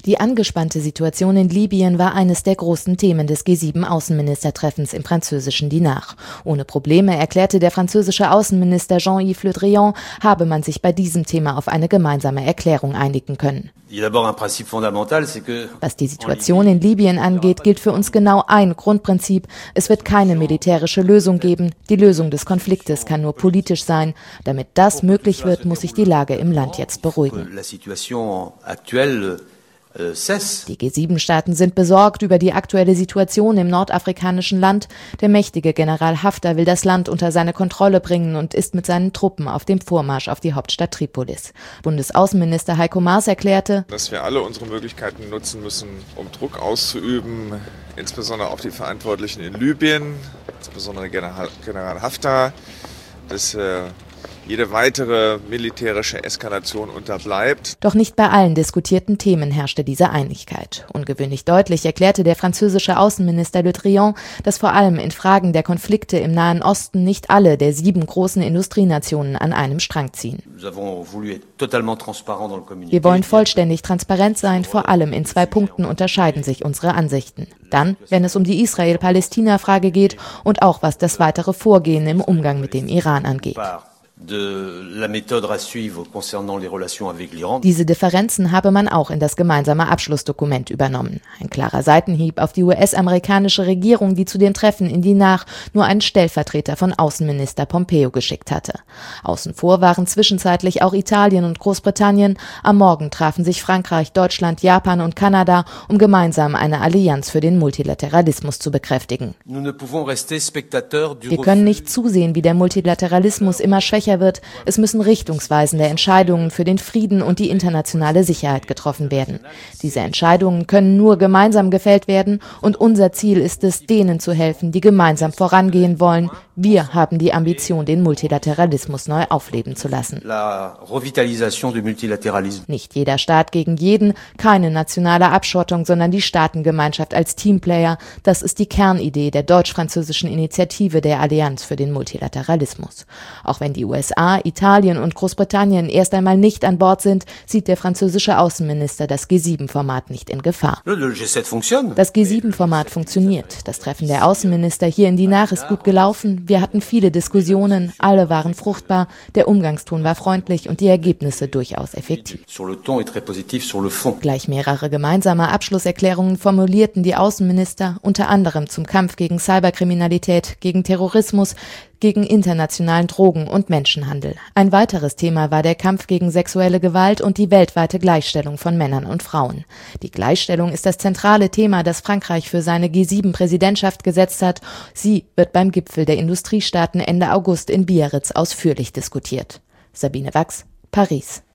Die angespannte Situation in Libyen war eines der großen Themen des G7-Außenministertreffens im französischen Dinard. Ohne Probleme erklärte der französische Außenminister Jean-Yves Le Drian, habe man sich bei diesem Thema auf eine gemeinsame Erklärung einigen können. Was die Situation in Libyen angeht, gilt für uns genau ein Grundprinzip. Es wird keine militärische Lösung geben. Die Lösung des Konfliktes kann nur politisch sein. Damit das möglich wird, muss sich die Lage im Land jetzt beruhigen. Die G7-Staaten sind besorgt über die aktuelle Situation im nordafrikanischen Land. Der mächtige General Haftar will das Land unter seine Kontrolle bringen und ist mit seinen Truppen auf dem Vormarsch auf die Hauptstadt Tripolis. Bundesaußenminister Heiko Maas erklärte, dass wir alle unsere Möglichkeiten nutzen müssen, um Druck auszuüben, insbesondere auf die Verantwortlichen in Libyen, insbesondere General Haftar, dass jede weitere militärische Eskalation unterbleibt. Doch nicht bei allen diskutierten Themen herrschte diese Einigkeit. Ungewöhnlich deutlich erklärte der französische Außenminister Le Drian, dass vor allem in Fragen der Konflikte im Nahen Osten nicht alle der 7 großen Industrienationen an einem Strang ziehen. Wir wollen vollständig transparent sein, vor allem in 2 Punkten unterscheiden sich unsere Ansichten. Dann, wenn es um die Israel-Palästina-Frage geht und auch was das weitere Vorgehen im Umgang mit dem Iran angeht. Diese Differenzen habe man auch in das gemeinsame Abschlussdokument übernommen. Ein klarer Seitenhieb auf die US-amerikanische Regierung, die zu den Treffen in Dinard nur einen Stellvertreter von Außenminister Pompeo geschickt hatte. Außen vor waren zwischenzeitlich auch Italien und Großbritannien. Am Morgen trafen sich Frankreich, Deutschland, Japan und Kanada, um gemeinsam eine Allianz für den Multilateralismus zu bekräftigen. Wir können nicht zusehen, wie der Multilateralismus immer schwächer wird. Es müssen richtungsweisende Entscheidungen für den Frieden und die internationale Sicherheit getroffen werden. Diese Entscheidungen können nur gemeinsam gefällt werden und unser Ziel ist es, denen zu helfen, die gemeinsam vorangehen wollen. Wir haben die Ambition, den Multilateralismus neu aufleben zu lassen. Nicht jeder Staat gegen jeden, keine nationale Abschottung, sondern die Staatengemeinschaft als Teamplayer. Das ist die Kernidee der deutsch-französischen Initiative der Allianz für den Multilateralismus. Auch wenn die USA, Italien und Großbritannien erst einmal nicht an Bord sind, sieht der französische Außenminister das G7-Format nicht in Gefahr. Das G7-Format funktioniert. Das Treffen der Außenminister hier in Dinard ist gut gelaufen. Wir hatten viele Diskussionen, alle waren fruchtbar, der Umgangston war freundlich und die Ergebnisse durchaus effektiv. Gleich mehrere gemeinsame Abschlusserklärungen formulierten die Außenminister, unter anderem zum Kampf gegen Cyberkriminalität, gegen Terrorismus, gegen internationalen Drogen- und Menschenhandel. Ein weiteres Thema war der Kampf gegen sexuelle Gewalt und die weltweite Gleichstellung von Männern und Frauen. Die Gleichstellung ist das zentrale Thema, das Frankreich für seine G7-Präsidentschaft gesetzt hat. Sie wird beim Gipfel der Industriestaaten Ende August in Biarritz ausführlich diskutiert. Sabine Wachs, Paris.